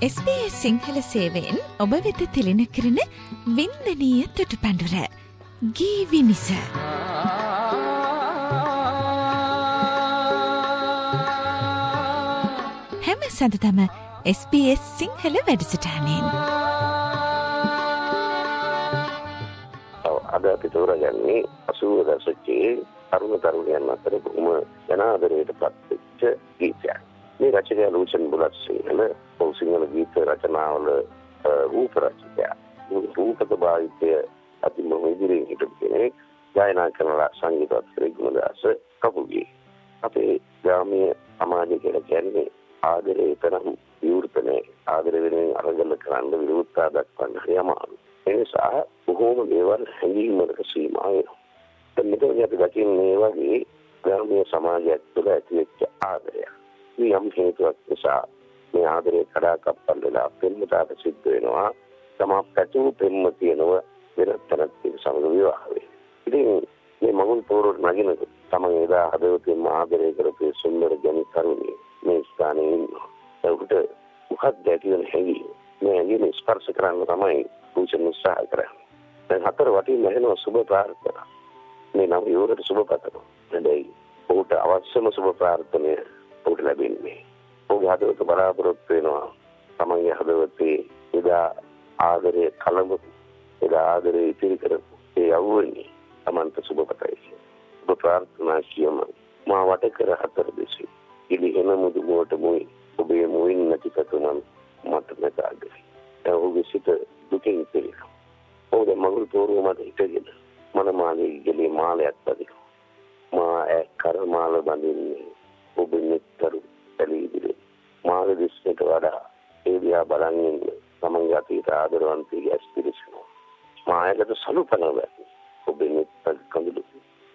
SBS Sinhala සේවයෙන් ඔබ වෙත තිලින කරන වින්දනීය තොටුපඬුර ගීවිනිස. හැම සඳතම SBS සිංහල වැඩසටහනෙන්. අද අපි තෝරගන්නේ 80 දශකයේ තරුණ තරුණියන් අතර බොහොම ජනාදරයට පත්වෙච්ච ගීතයක්. මේ රචකයා ලූෂන් බුලත් සිංහල ගීත රචනාවල රූප රචකයා. රූපක භාවිතය අතිම ඉදිරියෙන් හිටපු කෙනෙක්. ගායනා කරන සංගීතවත් ගුණදාස කපුගේ. අපේ ග්‍රාමීය සමාජය කියලා කියන්නේ ආදරේ තරම් විවෘත නැහැ. ආදර වෙනුවෙන් අරගල කරන්න විරුද්ධතා දක්වන්න හරියමාරු. ඒ නිසා බොහෝම දේවල් හැඟීමකට සීමා වෙනවා. මෙතනදී අපි දකින්නේ වගේ ග්‍රාමීය සමාජයක් තුළ ඇතිවෙච්ච ආදරය. මේ යම් හේතුවක් නිසා මේ ආදරේ කඩාකප්පල් වෙලා පෙම්වතාට සිද්ධ වෙනවා. තමා පැතුම් පෙම්වතියනව වෙනත් තැනක් සමග විවාහ වෙනවා. ඉතින් මේ මගුල් පොරොට නගින තමන් එදා හදවතින්ම ආදරය කරපු සුන්දර ජනි තරුණිය මේ ස්ථානයේ ඉන්නවා. ඒකට මොකක්ද ඇතිවෙන හැඟීම? මේ හැඟීම ස්පර්ශ කරන්න තමයි පුරුෂයන් උත්සාහ කරන්නේ. දැන් හතර වටින් නැහෙනවා සුබ ප්‍රාර්ථනා. මේ නම් යෝරට සුබ පතනවා. නැදයි ඔහුට අවශ්‍යම සුබ ප්‍රාර්ථනය ඔහුට ලැබෙන්නේ. ඔහුගේ හදවත බලාපොරොත්තු වෙනවා තමන්ගේ හදවතේ එදා ආදරය කලඹ එදා ආදරය ඉතිරි කරපු ඒ යවුවනේ තමන්ට සුබ පතයි. සුබ ප්‍රාර්ථනා කියම මා වට කර හතර දෙසි. ඉලිහෙන මුදුමෝට මුයි ඔබේ මුවින් නැති පැතුමන් මට නැතාගයි. ඔහුගේ සිත දුකින් පිරෙනවා. ඔහු දැන් මගුල් පොරුව මත හිටගෙන මනමාලේ ගලේ මාලයක් බදිනවා. මා කරමාල බඳින්නේ ඔබ නිතර පැලීදිරේ. මාල දිස්නට වඩා ඒ දිහා බලන් ඉන්න තමන්ගේ අතීත ආදරවන්තයෙක් ඇස්පිරිසනවා. මායකට සලුපන වැටෙනවා. ඔබ නිතර කඳුළු.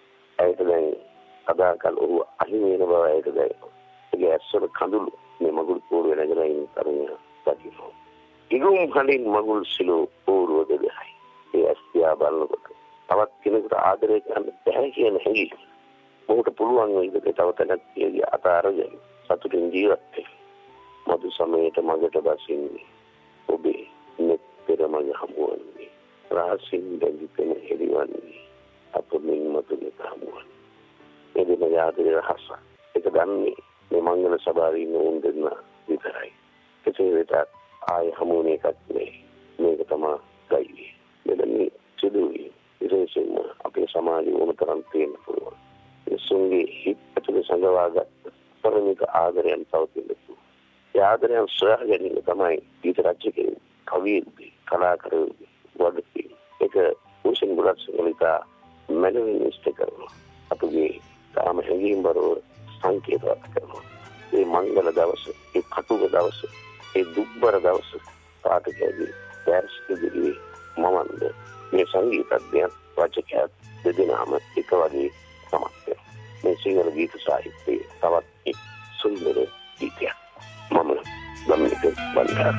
ඒකට දැන් අදාකල් ඔහු අහිමි වෙන බව ඒකට දැනෙනවා. ඒ ඇස්වල කඳුළු මේ මගුල් පොරුව නැගෙන ඉන්න තරුණයා දකිනවා. ඉගුම් කලින් මගුල් සිලෝ පොරුව දෙදහයි. ඒ ඇස්තියා බලනකොට තවත් කෙනෙකුට ආදරය කරන්න බැහැ කියන හැඟීම. මොකට පුළුවන් වේද තව තැනක් තියදී අතාරගෙන සතුටින් ජීවත් වෙන්න. මధు සමයට මගට බසින්නේ ඔබේ නෙත්තර මග හමුවන්නේ. රාසින් දැඟිපෙන හෙලිවන්නේ අපමින් මතුනේ හමුවන්නේ. එදින ආදරය රහස. ඒක දන්නේ මේ මංගල සභාවේ ඉන්න උන් දෙන්න විතරයි. කෙසේ වෙතත් ආය හමුවන එකක් නෙවෙයි. මේක තමයි ගයිවේ. මෙතන සිදුවේ විශේෂයෙන්ම අපේ සමාජයේ උමතරම් තියෙන පුළුවන්. ඒ සුන්ගේ හිත් ඇතුලේ සංගවාගත් පරිමිත ආදරයන් තවතිලු. ඒ ආදරයන් සොයා ගැනීම තමයි ඊට රාජ්‍යකේ කවියෙක්ගේ කලාකරුවෙක්ගේ වඩපින්. ඒක උෂින් බුලත් සිංහලිකා මැනවින් ඉෂ්ට කරනවා. අපගේ තාම හැඟීම් බරව සංකේතවත් කරනවා. මේ මංගල දවස, ඒ කටුක දවස, ඒ දුක්බර දවස පාඨකයාගේ දැර්ශකගේ මමන්ද මේ සංගීතඥයන් රචකයා දෙදෙනාම එක වගේ සමත් වෙනවා. මේ සිංහල ගීත සාහිත්‍යයේ තවත් එක් සුන්දර ගීතයක්. මම ගම්නික බණ්ඩාර.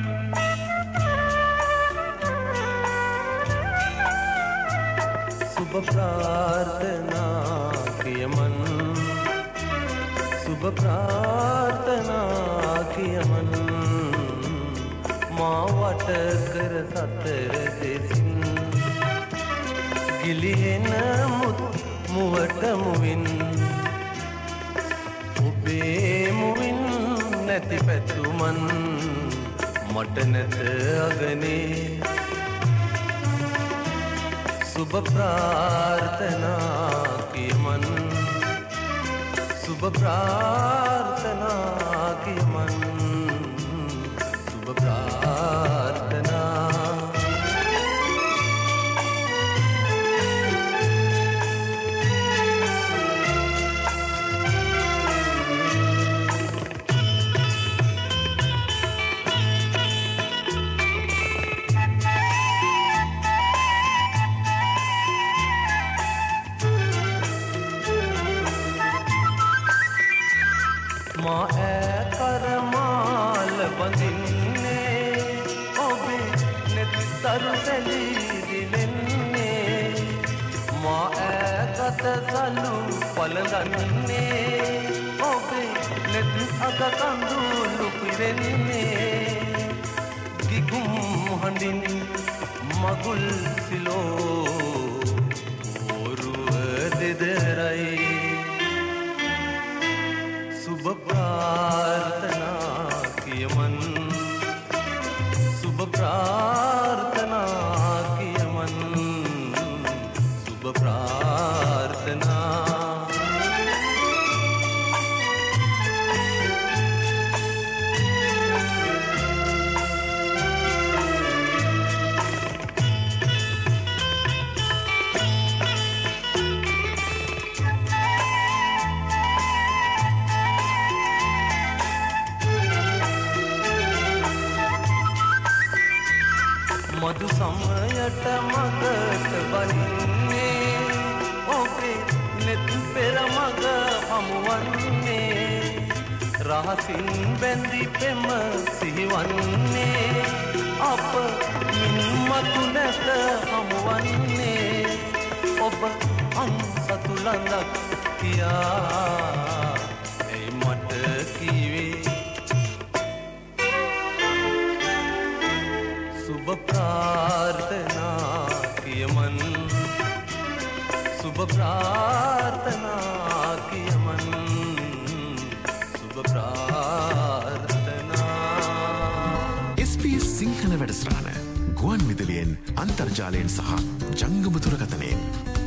සුබ ප්‍රාර්ථනා කියමන් සුබ ප්‍රාර්ථනා කියමන් මා වට කර සතර දෙසින් ගිලිහෙන මුවට මුවින් ඔබේ මුවින් නැති පැතුමන් මට නැත අගනේ. සුබ ප්‍රාර්ථනා කියමන් සුබ ප්‍රාර්ථනා කියමන් සුබ ප්‍රාර්ථනා. මා කරමාල බඳින්නේ ඔබේ නෙත්තරු සැලීදිලෙන්නේ. මා ගත සලු පළඳන්නේ ඔබේ නෙත් අග කඳුළු පිරෙන්නේ. සිහුම් හඳින් මගුල් සිලෝ ඕරුව දෙදරයි සුබ ප්‍රාර්ථනා කියමන් සුබ ප්‍රාර්ථනා කියමන් සුබ ප්‍රාර්ථනා මధు සමයට මගට බලින්නේ ඔබේ නෙත් පෙර මග හමුවන්නේ රහසින් බැඳි පෙම සිහිවන්නේ අප මින්මතු නැත හමුවන්නේ ඔබ අන්සතු ළඟක් තියා ඒ මට කිවේ සුබ ප්‍රාර්ථනා කියමන් සුබ ප්‍රාර්ථනා කියමන් සුබ ප්‍රාර්ථනා SBS සිංහල වැඩසටහන ගුවන් විදුලියෙන් අන්තර්ජාලයෙන් සහ ජංගම දුරකථනයෙන්